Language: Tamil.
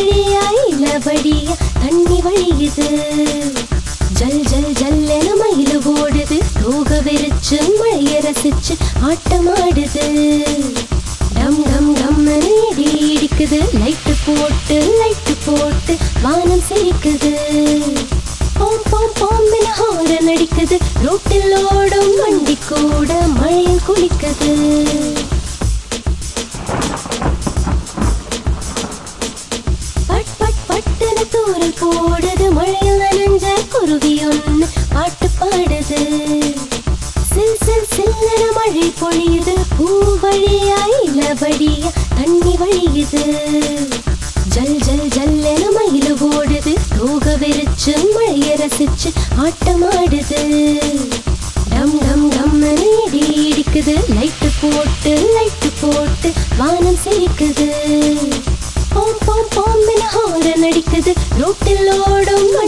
பூவழியா இளவடியா தண்ணி வழியுது. ஜல் ஜல் ஜல் என மயிலு ஓடுது. தோக வெறிச்சு மழைய ரசிச்சு ஆட்டமாடுது. டம் டம் டம் இடி இடிக்குது. லைட்டு போட்டு வானம் சிரிக்குது. போம் போம் போம் என ஹாரன் அடிக்குது. ரோட்டில் ஓடும் வண்டி கூட மழையில் குளிக்குது. பட் பட் பட்டுன தூரல் போடுது. மழையில் நனைஞ்ச குருவி ஒண்ணு பாட்டு பாடுது. சில் சில் சில்லென மழை பொழியுது. பூவழியா இளவடியா தண்ணி வழியுது. ஜல் ஜல் ஜல் என மயிலு ஓடுது. தோக வெறிச்சு மழைய ரசிச்சு ஆட்டமாடுது. டம் டம் டம் இடி இடிக்குது. லைட்டு போட்டு வானம் சிரிக்குது. போம் போம் போம் என ஹாரன் அடிக்குது. ரோட்டில் ஓடும்